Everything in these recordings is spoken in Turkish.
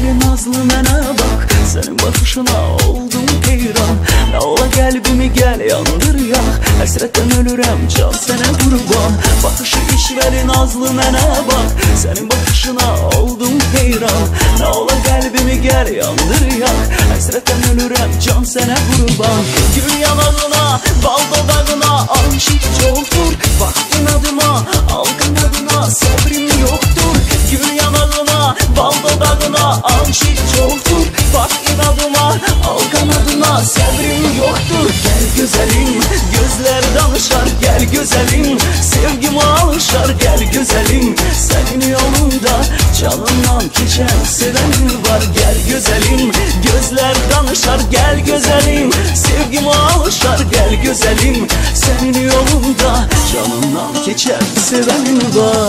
işveri nazlı mənə bak, senin bakışına oldum heyran. Ne ola qəlbimi gəl yandır yak, həsrətdən ölürəm can sənə qurban. Bakışı işveri nazlı mənə bak, senin bakışına oldum heyran. Ne ola qəlbimi gəl yandır yak, həsrətdən ölürəm can sənə qurban. Gül yanağına, bal dodağına aşık çoktur. Bak inadıma, al qanadına, səbrim yoxdur. Gül yanağına, bal dodağına aşık çoktur. Bak inadıma, al qanadına, səbrim yoxdur. Gel güzelim, gözler danışar. Gel güzelim, sevgim alışar. Gel güzelim, senin yolunda canımdan keçen sevenim var. Gel güzelim, gözler danışar. Gel güzelim, sevgim alışar. Gel güzelim, senin yolunda canımdan keçen sevenim var.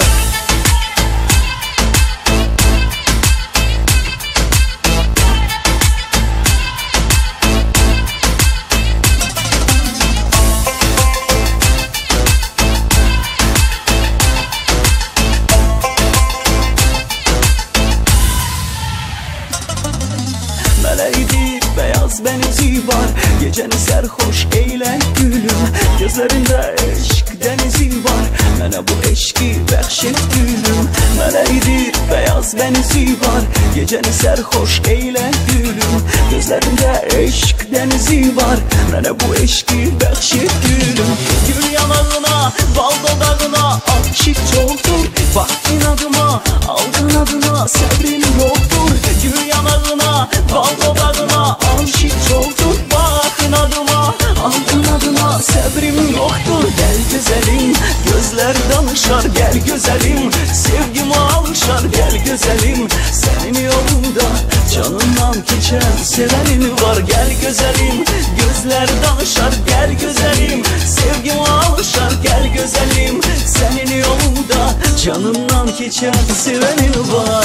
Mələkdir, beyaz bənizi var. Gecəni sərxoş eylə gülüm. Gözlərində eşq dənizi var. Mənə bu eşqi bəxş et gülüm. Mələkdir, beyaz bənizi var. Gecəni sərxoş eylə gülüm. Gözlərində eşq dənizi var. Mənə bu eşqi bəxş et gülüm. Gül yanağına, bal dodağına aşık çoktur. Bak inadıma, al qanadına, səbrim yoxdur. Gül yanağına, bal dodağına aşık çoktur. Bak inadıma, al qanadına, səbrim yoxdur. Gel güzelim, gözler danışar. Gel güzelim, sevgim alışar. Gel güzelim, senin yolunda canımdan keçen sevenim var. Gel güzelim, gözler danışar. Gel güzelim, sevgim alışar. Gel güzelim, senin yolunda canımdan keçen sevenim var.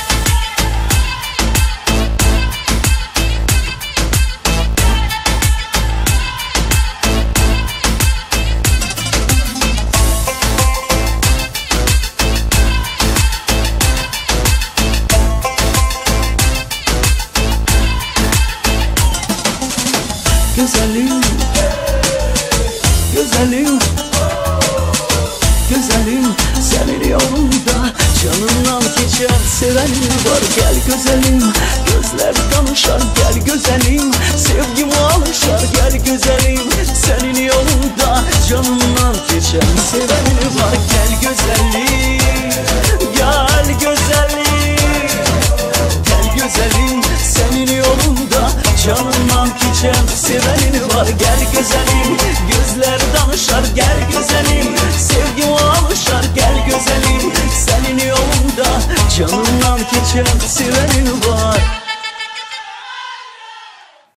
Güzelim, güzelim, güzelim, senin yolunda canımdan keçen sevenim var. Gel güzelim, gözler danışar. Gel güzelim, sevgim alışar. Gel güzelim, senin yolunda canımdan keçen sevenim var. Gel güzelim, gel güzelim, gel güzelim, senin yolunda canımdan keçen sevenin var. Gel güzelim, gözler danışar. Gel güzelim, sevgim alışar. Gel güzelim, senin yolunda canımdan keçen sevenin var.